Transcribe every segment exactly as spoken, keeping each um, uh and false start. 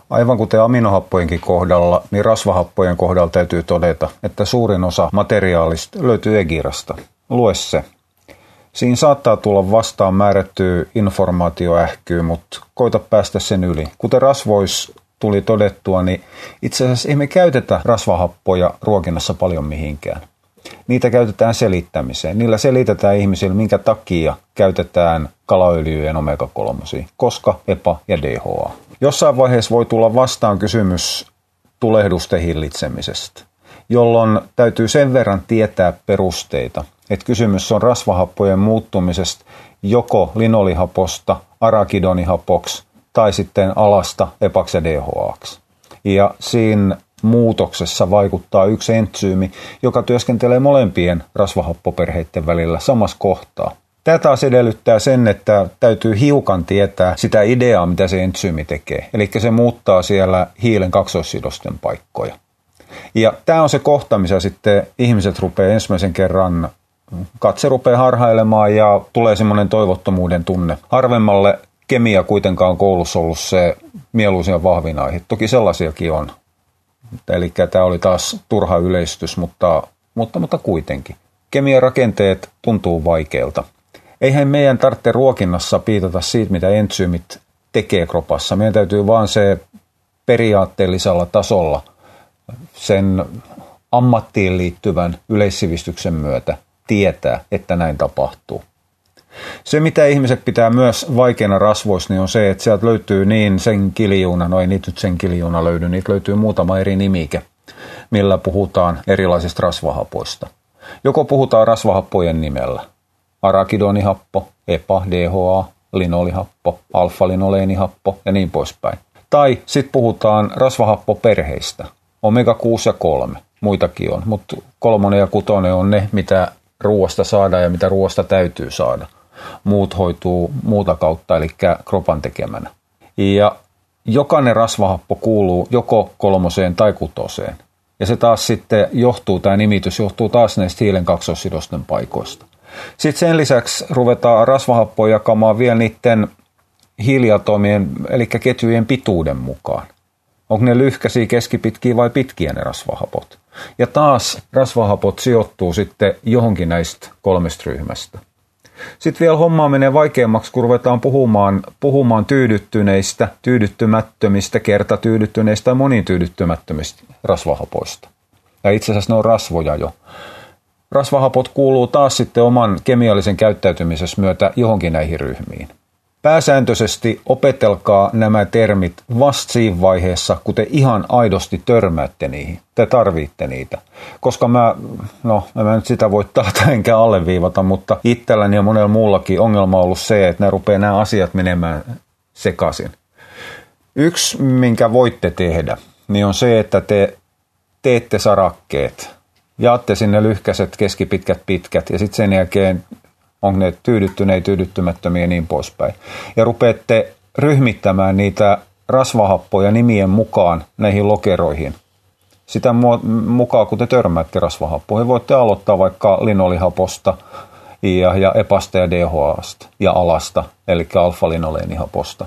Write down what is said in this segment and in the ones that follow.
Aivan kuten aminohappojenkin kohdalla, niin rasvahappojen kohdalla täytyy todeta, että suurin osa materiaalista löytyy Egirasta. Lue se. Siinä saattaa tulla vastaan määrättyä informaatioähkyä, mutta koita päästä sen yli. Kuten rasvois tuli todettua, niin itse asiassa ei me käytetä rasvahappoja ruokinnassa paljon mihinkään. Niitä käytetään selittämiseen. Niillä selitetään ihmisille, minkä takia käytetään kalaöljyjen omega kolme, koska E P A ja D H A. Jossain vaiheessa voi tulla vastaan kysymys tulehdusten hillitsemisestä, jolloin täytyy sen verran tietää perusteita, että kysymys on rasvahappojen muuttumisesta joko linolihaposta arakidonihapoksi tai sitten alasta E P Aksi ja D H Aksi. Ja siinä muutoksessa vaikuttaa yksi entsyymi, joka työskentelee molempien rasvahappoperheiden välillä samassa kohtaa. Tämä taas edellyttää sen, että täytyy hiukan tietää sitä ideaa, mitä se entsyymi tekee. Eli se muuttaa siellä hiilen kaksoissidosten paikkoja. Ja tämä on se kohta, missä sitten ihmiset rupeaa ensimmäisen kerran, katse rupeaa harhailemaan ja tulee semmoinen toivottomuuden tunne. Harvemmalle kemia kuitenkaan on koulussa ollut se mieluisin ja vahvin aihe. Toki sellaisiakin on. Eli tämä oli taas turha yleistys, mutta, mutta, mutta kuitenkin. Kemian rakenteet tuntuu vaikeilta. Eihän meidän tarvitse ruokinnassa piitata siitä, mitä entsyymit tekee kropassa. Meidän täytyy vaan se periaatteellisella tasolla sen ammattiin liittyvän yleissivistyksen myötä tietää, että näin tapahtuu. Se, mitä ihmiset pitää myös vaikeana rasvoissa, niin on se, että sieltä löytyy niin sen kiljuuna, no ei niitä nyt sen kiljuuna löydy, niitä löytyy muutama eri nimike, millä puhutaan erilaisista rasvahapoista. Joko puhutaan rasvahappojen nimellä, arakidonihappo, E P A, D H A, linolihappo, alfa-linoleenihappo ja niin poispäin. Tai sitten puhutaan rasvahappoperheistä, omega kuusi ja kolme, muitakin on, mutta kolmonen ja kutonen on ne, mitä ruoasta saadaan ja mitä ruoasta täytyy saada. Muut hoituu muuta kautta, eli kropan tekemänä. Ja jokainen rasvahappo kuuluu joko kolmoseen tai kutoseen. Ja se taas sitten johtuu, tämä nimitys johtuu taas näistä hiilen kaksoissidosten paikoista. Sitten sen lisäksi ruvetaan rasvahappoja jakamaan vielä niiden hiiliatomien, eli ketjujen pituuden mukaan. Onko ne lyhkäisiä, keskipitkiä vai pitkiä ne rasvahapot? Ja taas rasvahapot sijoittuu sitten johonkin näistä kolmesta ryhmästä. Sitten vielä hommaa menee vaikeammaksi, kun ruvetaan puhumaan, puhumaan tyydyttyneistä, tyydyttymättömistä, kertatyydyttyneistä ja monityydyttymättömistä rasvahapoista. Ja itse asiassa ne on rasvoja jo. Rasvahapot kuuluu taas sitten oman kemiallisen käyttäytymisessä myötä johonkin näihin ryhmiin. Pääsääntöisesti opetelkaa nämä termit vasta siinä vaiheessa, kun te ihan aidosti törmäätte niihin. Te tarvitte niitä. Koska mä, no mä nyt sitä voi taata enkä alleviivata, mutta itselläni ja monella muullakin ongelma on ollut se, että ne rupeaa nämä asiat menemään sekaisin. Yksi, minkä voitte tehdä, niin on se, että te teette sarakkeet. Jaatte sinne lyhkäiset, keskipitkät, pitkät ja sitten sen jälkeen on ne tyydyttyneitä, tyydyttymättömiä ja niin poispäin. Ja rupeatte ryhmittämään niitä rasvahappoja nimien mukaan näihin lokeroihin. Sitä mukaan, kun te törmäätte rasvahappoihin, voitte aloittaa vaikka linolihaposta ja, ja epasta ja D H A:sta ja alasta, eli alfa-linoleenihhaposta.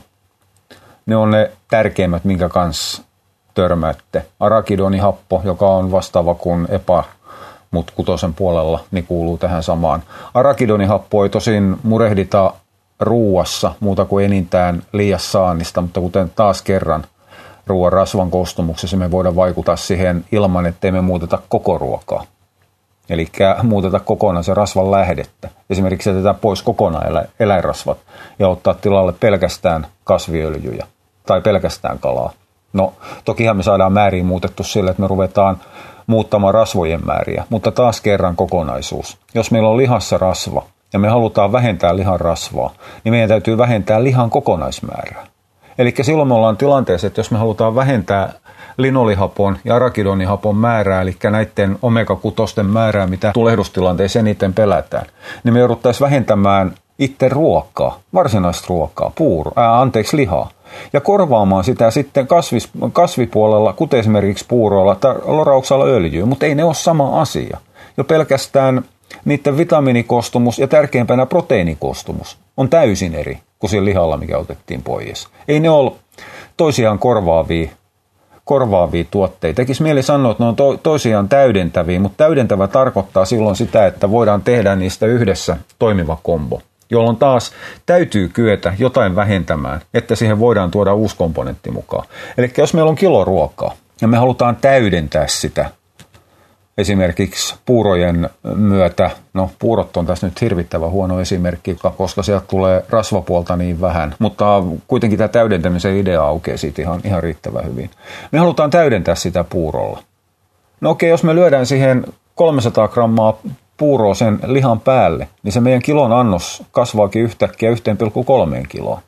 Ne on ne tärkeimmät, minkä kanssa törmäätte. Arakidonihappo, joka on vastaava kuin E P A, mutta kutosen puolella niin kuuluu tähän samaan. Arakidonihappo ei tosin murehdita ruuassa muuta kuin enintään liias saannista, mutta kuten taas kerran ruoan rasvan koostumuksessa me voidaan vaikuttaa siihen ilman, ettei me muuteta koko ruokaa. Eli muuteta kokonaan se rasvan lähdettä. Esimerkiksi jätetään pois kokonaan eläinrasvat ja ottaa tilalle pelkästään kasviöljyjä tai pelkästään kalaa. No, tokihan me saadaan määriin muutettu sille, että me ruvetaan muuttamaan rasvojen määriä, mutta taas kerran kokonaisuus. Jos meillä on lihassa rasva ja me halutaan vähentää lihan rasvaa, niin meidän täytyy vähentää lihan kokonaismäärää. Eli silloin me ollaan tilanteessa, että jos me halutaan vähentää linolihapon ja arakidonihapon määrää, eli näiden omega kuusi määrää, mitä tulehdustilanteessa eniten pelätään, niin me jouduttaisiin vähentämään itse ruokaa, varsinaista ruokaa, puuro, ää, anteeksi lihaa. Ja korvaamaan sitä sitten kasvis, kasvipuolella, kuten esimerkiksi puuroilla tai lorauksella öljyä, mutta ei ne ole sama asia. Jo pelkästään niiden vitamiinikoostumus ja tärkeimpänä proteiinikoostumus on täysin eri kuin siinä lihalla, mikä otettiin pois. Ei ne ole, toisiaan korvaavia, korvaavia tuotteita. Tekisi mieli sanoa, että ne on to, toisiaan täydentäviä, mutta täydentävä tarkoittaa silloin sitä, että voidaan tehdä niistä yhdessä toimiva kombo, jolloin taas täytyy kyetä jotain vähentämään, että siihen voidaan tuoda uusi komponentti mukaan. Eli jos meillä on kilo ruokaa ja me halutaan täydentää sitä esimerkiksi puurojen myötä, no puurot on tässä nyt hirvittävän huono esimerkki, koska sieltä tulee rasvapuolta niin vähän, mutta kuitenkin tämä täydentämisen idea aukeaa siitä ihan, ihan riittävän hyvin. Me halutaan täydentää sitä puurolla. No okei, jos me lyödään siihen kolmesataa grammaa puuroa sen lihan päälle, niin se meidän kilon annos kasvaakin yhtäkkiä yksi pilkku kolme kiloa.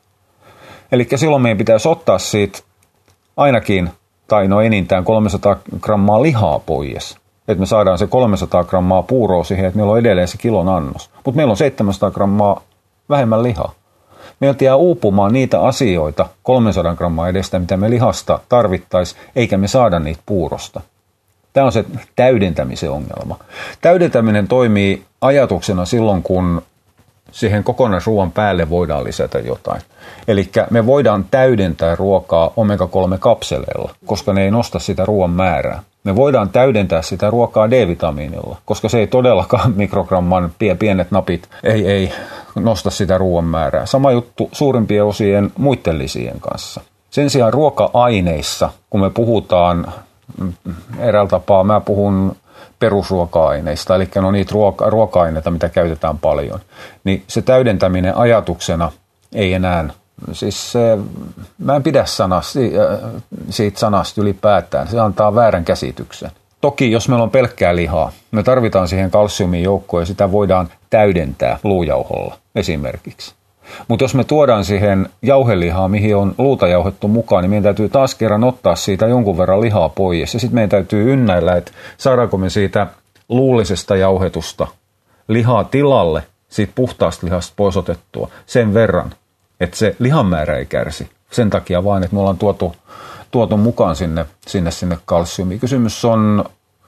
Eli silloin meidän pitäisi ottaa siitä ainakin, tai no enintään kolmesataa grammaa lihaa pois. Että me saadaan se kolmesataa grammaa puuroa siihen, että meillä on edelleen se kilon annos. Mutta meillä on seitsemänsataa grammaa vähemmän lihaa. Meiltä jää uupumaan niitä asioita kolmesataa grammaa edestä, mitä me lihasta tarvittaisiin, eikä me saada niitä puurosta. Tämä on se täydentämisen ongelma. Täydentäminen toimii ajatuksena silloin, kun siihen kokonaisruoan päälle voidaan lisätä jotain. Eli me voidaan täydentää ruokaa omega kolme kapseleilla, koska ne ei nosta sitä ruoan määrää. Me voidaan täydentää sitä ruokaa D-vitamiinilla, koska se ei todellakaan mikrogramman pienet napit ei, ei nosta sitä ruoan määrää. Sama juttu suurimpien osien muiden lisien kanssa. Sen sijaan ruoka-aineissa, kun me puhutaan eräällä tapaa, mä puhun perusruoka-aineista, eli no niitä ruoka- ruoka-aineita, mitä käytetään paljon, niin se täydentäminen ajatuksena ei enää, siis se, mä en pidä sanasta, siitä sanasta ylipäätään, se antaa väärän käsityksen. Toki jos meillä on pelkkää lihaa, me tarvitaan siihen kalsiumin joukkoon ja sitä voidaan täydentää luujauholla esimerkiksi. Mutta jos me tuodaan siihen jauhelihaa, mihin on luuta jauhettu mukaan, niin meidän täytyy taas kerran ottaa siitä jonkun verran lihaa pois. Ja sitten meidän täytyy ynnäillä, että saadaanko me siitä luullisesta jauhetusta lihaa tilalle, siitä puhtaasta lihasta pois otettua sen verran, että se lihan määrä ei kärsi. Sen takia vaan, että me ollaan tuotu, tuotu mukaan sinne, sinne, sinne kalsiumiin. Kysymys on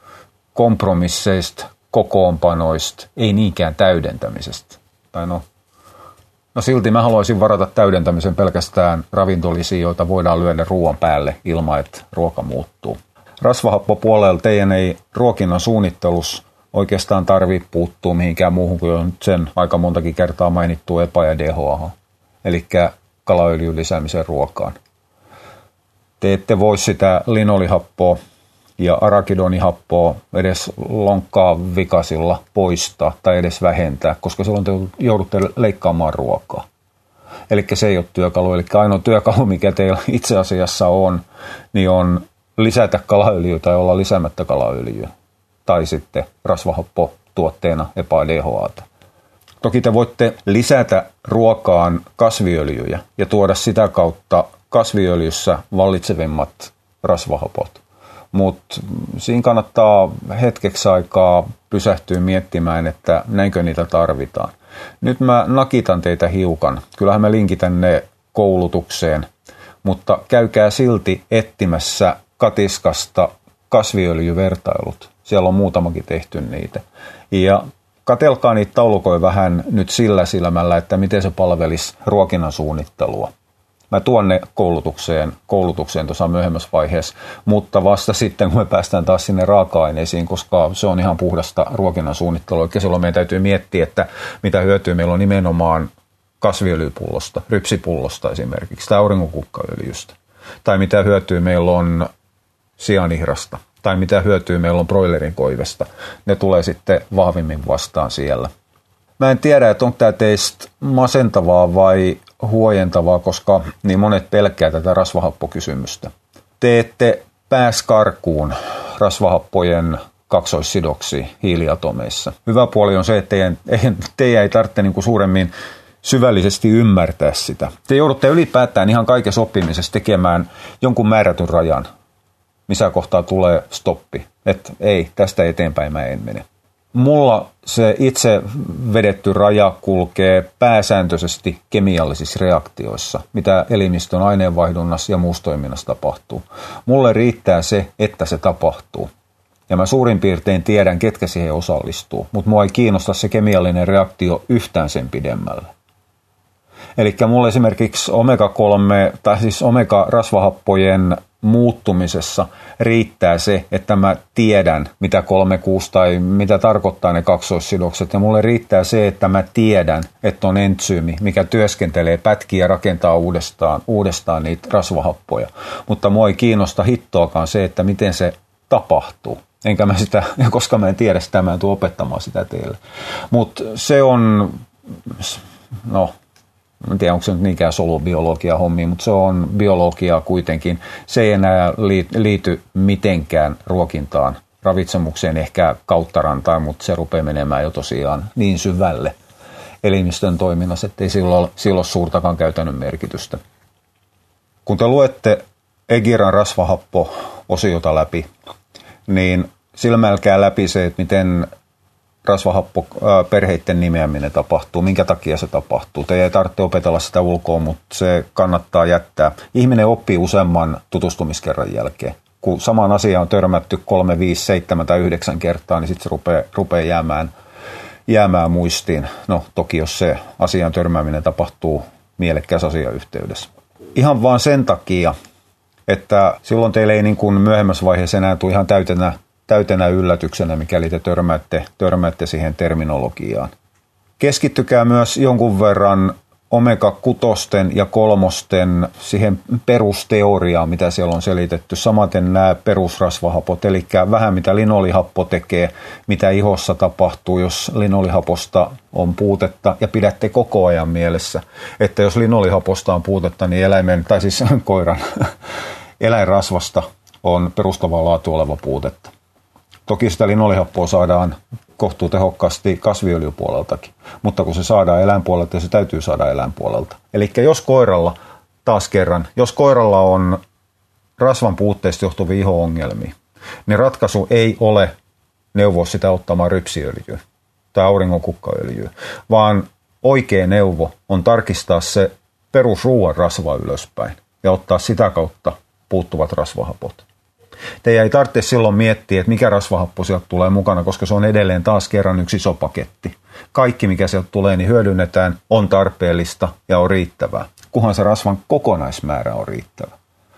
kompromisseista, kokoonpanoista, ei niinkään täydentämisestä. Tai no, No silti mä haluaisin varata täydentämisen pelkästään ravintolisiin, joita voidaan lyödä ruoan päälle ilman, että ruoka muuttuu. Rasvahappopuolella teidän ei ruokinnan suunnittelussa oikeastaan tarvitse puuttua mihinkään muuhun kuin on sen aika montakin kertaa mainittu E P A ja D H A, eli kalaöljyn lisäämisen ruokaan. Te ette voi sitä linolihappoa ja arakidonihappoa edes lonkkaa vikasilla poistaa tai edes vähentää, koska silloin te joudutte leikkaamaan ruokaa. Eli se ei ole työkalu, eli ainoa työkalu, mikä teillä itse asiassa on, niin on lisätä kalaöljyä tai olla lisäämättä kalaöljyä. Tai sitten rasvahappotuotteena E P A D H A:ta. Toki te voitte lisätä ruokaan kasviöljyjä ja tuoda sitä kautta kasviöljyssä vallitsevimmat rasvahapot. Mutta siinä kannattaa hetkeksi aikaa pysähtyä miettimään, että näinkö niitä tarvitaan. Nyt mä nakitan teitä hiukan. Kyllähän mä linkitän ne koulutukseen, mutta käykää silti etsimässä katiskasta kasviöljyvertailut. Siellä on muutamakin tehty niitä. Ja katselkaa niitä taulukoja vähän nyt sillä silmällä, että miten se palvelisi ruokinnan suunnittelua. Mä tuon ne koulutukseen, koulutukseen tuossa myöhemmässä vaiheessa, mutta vasta sitten, kun me päästään taas sinne raaka-aineisiin, koska se on ihan puhdasta ruokinnan suunnittelua. Ja silloin meidän täytyy miettiä, että mitä hyötyä meillä on nimenomaan kasviöljypullosta, rypsipullosta esimerkiksi, tai auringonkukkaöljystä. Tai mitä hyötyä meillä on sianihrasta, tai mitä hyötyä meillä on broilerin koivesta. Ne tulee sitten vahvimmin vastaan siellä. Mä en tiedä, että onko tämä teistä masentavaa vai huojentavaa, koska niin monet pelkää tätä rasvahappokysymystä. Te ette pääs karkuun rasvahappojen kaksoissidoksiin hiiliatomeissa. Hyvä puoli on se, että teidän, teidän ei tarvitse niin kuin suuremmin syvällisesti ymmärtää sitä. Te joudutte ylipäätään ihan kaikessa oppimisessa tekemään jonkun määrätyn rajan, missä kohtaa tulee stoppi. Että ei, tästä eteenpäin mä en mene. Mulla se itse vedetty raja kulkee pääsääntöisesti kemiallisissa reaktioissa, mitä elimistön aineenvaihdunnassa ja muussa toiminnassa tapahtuu. Mulle riittää se, että se tapahtuu. Ja mä suurin piirtein tiedän, ketkä siihen osallistuu, mutta mua ei kiinnosta se kemiallinen reaktio yhtään sen pidemmälle. Eli mulle esimerkiksi omega kolme tai siis omega-rasvahappojen muuttumisessa riittää se, että mä tiedän, mitä kolme kuusi tai mitä tarkoittaa ne kaksoissidokset. Ja mulle riittää se, että mä tiedän, että on entsyymi, mikä työskentelee, pätkii ja rakentaa uudestaan, uudestaan niitä rasvahappoja. Mutta mua ei kiinnosta hittoakaan se, että miten se tapahtuu. Enkä mä sitä, koska mä en tiedä sitä, mä en tule opettamaan sitä teille. Mutta se on, no... En tiedä, onko se nyt niinkään solubiologia hommi, mutta se on biologiaa kuitenkin. Se ei enää liity mitenkään ruokintaan, ravitsemukseen, ehkä kauttarantaan, mutta se rupeaa menemään jo tosiaan niin syvälle elimistön toiminnassa, että ei silloin, silloin suurtakaan käytännön merkitystä. Kun te luette Egiran rasvahappo-osiota läpi, niin silmäilkää läpi se, että miten rasvahappoperheiden nimeäminen tapahtuu, minkä takia se tapahtuu. Te ei tarvitse opetella sitä ulkoa, mutta se kannattaa jättää. Ihminen oppii useamman tutustumiskerran jälkeen. Kun samaan asiaan on törmätty kolme, viisi, seitsemän tai yhdeksän kertaa, niin sitten se rupeaa, rupeaa jäämään, jäämään muistiin. No toki jos se asian törmääminen tapahtuu mielekkäässä asiayhteydessä. Ihan vaan sen takia, että silloin teille ei niin kuin myöhemmässä vaiheessa enää tule ihan täytenä täytenä yllätyksenä, mikäli te törmäätte, törmäätte siihen terminologiaan. Keskittykää myös jonkun verran omega kutosten ja kolmosten siihen perusteoriaan, mitä siellä on selitetty. Samaten nämä perusrasvahapot, eli vähän mitä linolihappo tekee, mitä ihossa tapahtuu, jos linolihaposta on puutetta, ja pidätte koko ajan mielessä, että jos linolihaposta on puutetta, niin eläimen, tai siis koiran eläinrasvasta on perustavaa laatua oleva puutetta. Toki sitä linolihappoa saadaan kohtuu tehokkaasti kasviöljypuoleltakin, mutta kun se saadaan eläinpuolelta, se täytyy saada eläinpuolelta. Eli jos koiralla, taas kerran, jos koiralla on rasvan puutteista johtuvia iho-ongelmia, niin ratkaisu ei ole neuvoa sitä ottamaan rypsiöljyä tai auringonkukkaöljyä, vaan oikea neuvo on tarkistaa se perusruuan rasva ylöspäin ja ottaa sitä kautta puuttuvat rasvahapot. Teidän ei tarvitse silloin miettiä, että mikä rasvahappo sieltä tulee mukana, koska se on edelleen taas kerran yksi iso paketti. Kaikki, mikä sieltä tulee, niin hyödynnetään, on tarpeellista ja on riittävää, kunhan se rasvan kokonaismäärä on riittävä.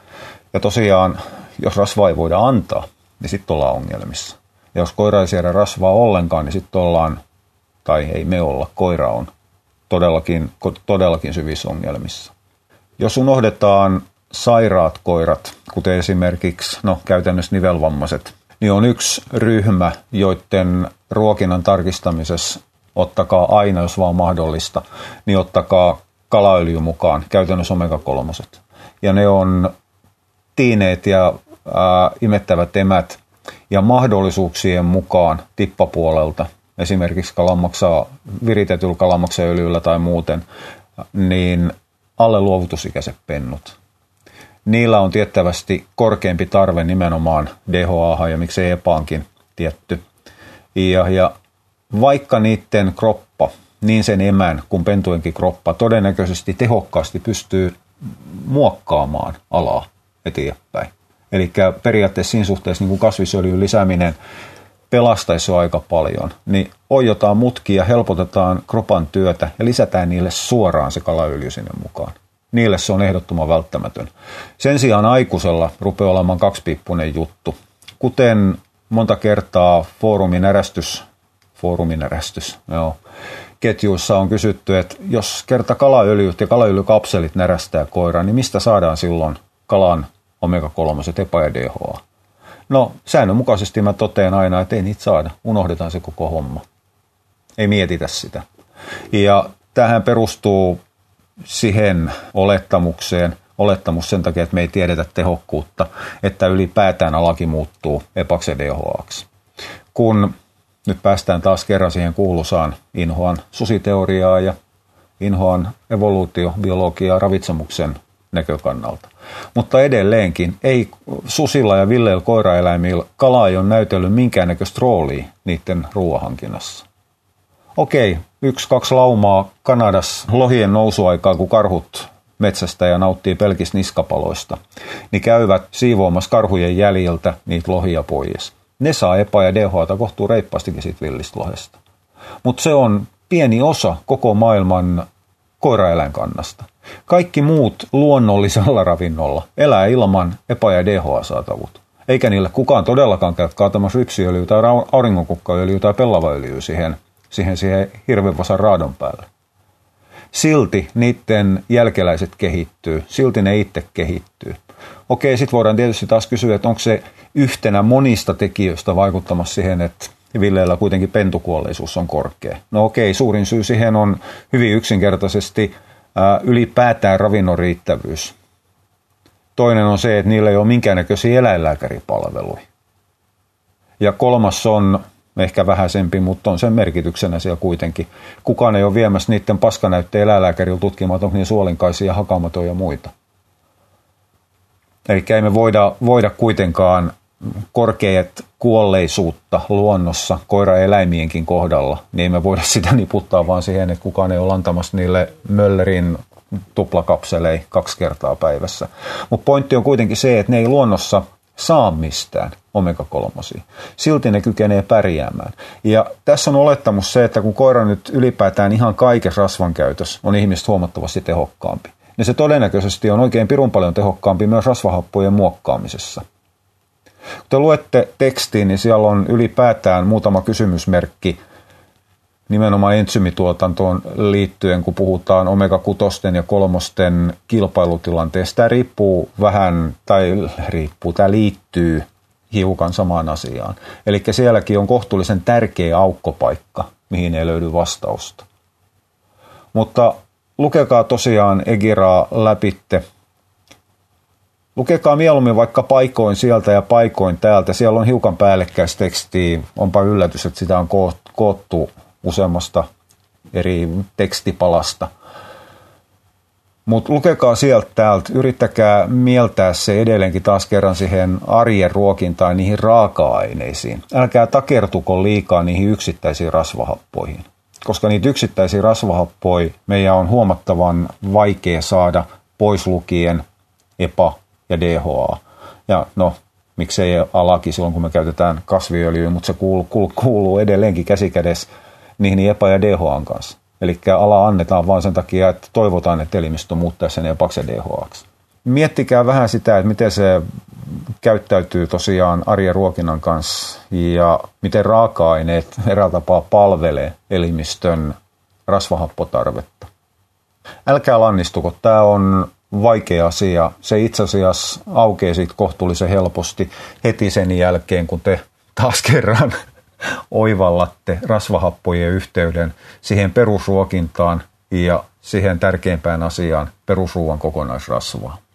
Ja tosiaan, jos rasvaa ei voida antaa, niin sitten ollaan ongelmissa. Ja jos koira ei siedä rasvaa ollenkaan, niin sitten ollaan, tai ei me olla, koira on todellakin, todellakin syvissä ongelmissa. Jos unohdetaan sairaat koirat, kuten esimerkiksi no, käytännössä nivelvammaiset, niin on yksi ryhmä, joiden ruokinnan tarkistamisessa ottakaa aina, jos vaan mahdollista, niin ottakaa kalaöljy mukaan, käytännössä omega kolme. Ja ne on tiineet ja ää, imettävät emät ja mahdollisuuksien mukaan tippapuolelta, esimerkiksi kalanmaksaa, viritetyllä kalanmaksaöljyllä tai muuten, niin alle luovutusikäiset pennut. Niillä on tiettävästi korkeampi tarve nimenomaan D H A ja miksei E P A:nkin tietty. Ja, ja vaikka niiden kroppa, niin sen emän kuin pentujenkin kroppa, todennäköisesti tehokkaasti pystyy muokkaamaan alaa eteenpäin. Eli periaatteessa siinä suhteessa niin kuin kasvisöljyn lisääminen pelastaisi jo aika paljon, niin oijotaan mutkia, helpotetaan kropan työtä ja lisätään niille suoraan se kalaöljy sinne mukaan. Niille se on ehdottoman välttämätön. Sen sijaan aikuisella rupeaa olemaan kaksipiippunen juttu. Kuten monta kertaa foorumin ärästys, foorumin ärästys, joo, ketjuissa on kysytty, että jos kerta kalaöljyt ja kalaöljykapselit närästää koiraa, niin mistä saadaan silloin kalan omega kolme, E P A ja D H A? No säännönmukaisesti mä totean aina, että ei niitä saada. Unohdetaan se koko homma. Ei mietitä sitä. Ja tähän perustuu siihen olettamukseen, olettamus sen takia, että me ei tiedetä tehokkuutta, että ylipäätään alaki muuttuu E P A:ksi ja D H A:ksi. Kun nyt päästään taas kerran siihen kuuluisaan inhoan susiteoriaa ja inhoan evoluutiobiologiaa ravitsemuksen näkökannalta. Mutta edelleenkin ei susilla ja villeillä koiraeläimillä kala ei ole näytellyt minkäännäköistä roolia niiden ruoahankinnassa. Okei, yksi, kaksi laumaa Kanadassa lohien nousuaikaa, kun karhut metsästä ja nauttii pelkistä niskapaloista, niin käyvät siivoamassa karhujen jäljiltä niitä lohia pois. Ne saa E P A ja D H A:ta kohtuu reippaastikin siitä villistä lohesta. Mutta se on pieni osa koko maailman koiraeläinkannasta. Kaikki muut luonnollisella ravinnolla elää ilman EPA- ja D H A-saatavuutta. Eikä niille kukaan todellakaan käy kaatamassa rypsiöljyä tai auringonkukkaöljyä tai pellavaöljyä siihen, siihen, siihen hirvenvasan raadon päälle. Silti niiden jälkeläiset kehittyy, silti ne itse kehittyy. Okei, sitten voidaan tietysti taas kysyä, että onko se yhtenä monista tekijöistä vaikuttamassa siihen, että villeillä kuitenkin pentukuolleisuus on korkea. No okei, suurin syy siihen on hyvin yksinkertaisesti ää, ylipäätään ravinnon riittävyys. Toinen on se, että niillä ei ole minkäännäköisiä eläinlääkäripalveluja. Ja kolmas on ehkä vähäisempi, mutta on sen merkityksenä siellä kuitenkin. Kukaan ei ole viemässä niiden paskanäytteen eläinlääkärillä tutkimaan, onko niin suolinkaisia, hakaamatoja ja muita. Eli ei me voida, voida kuitenkaan korkeat kuolleisuutta luonnossa koiraeläimienkin kohdalla, niin ei me voida sitä niputtaa vaan siihen, että kukaan ei ole antamassa niille Möllerin tuplakapselei kaksi kertaa päivässä. Mutta pointti on kuitenkin se, että ne ei luonnossa saa mistään omega kolme. Silti ne kykenee pärjäämään. Ja tässä on olettamus se, että kun koira nyt ylipäätään ihan kaikessa rasvan käytössä on ihmistä huomattavasti tehokkaampi, niin se todennäköisesti on oikein pirun paljon tehokkaampi myös rasvahappojen muokkaamisessa. Kun te luette tekstiin, niin siellä on ylipäätään muutama kysymysmerkki nimenomaan entsyymituotantoon liittyen, kun puhutaan omega kuusi ja kolme kilpailutilanteesta. Tämä riippuu vähän, tai riippuu, tämä liittyy hiukan samaan asiaan. Eli sielläkin on kohtuullisen tärkeä aukkopaikka, mihin ei löydy vastausta. Mutta lukekaa tosiaan Egiraa läpitte. Lukekaa mieluummin vaikka paikoin sieltä ja paikoin täältä. Siellä on hiukan päällekkäistä tekstiä. Onpa yllätys, että sitä on koottu useammasta eri tekstipalasta. Mutta lukekaa sieltä täältä. Yrittäkää mieltää se edelleenkin taas kerran siihen arjen ruokintaan, niihin raaka-aineisiin. Älkää takertuko liikaa niihin yksittäisiin rasvahappoihin. Koska niitä yksittäisiä rasvahappoja meidän on huomattavan vaikea saada pois lukien EPA ja D H A. Ja no, miksei alakin silloin, kun me käytetään kasviöljyä, mutta se kuuluu, kuuluu, kuuluu edelleenkin käsikädessä niihin EPA ja D H A:n kanssa. Eli ala annetaan vaan sen takia, että toivotaan, että elimistö muuttaa sen EPAksi ja D H A:ksi. Miettikää vähän sitä, että miten se käyttäytyy tosiaan arjen ruokinnan kanssa ja miten raaka-aineet eräällä tapaa palvelee elimistön rasvahappotarvetta. Älkää lannistuko, tämä on vaikea asia. Se itse asiassa aukeaa siitä kohtuullisen helposti heti sen jälkeen, kun te taas kerran oivallatte rasvahappojen yhteyden siihen perusruokintaan ja siihen tärkeimpään asiaan perusruoan kokonaisrasvaan.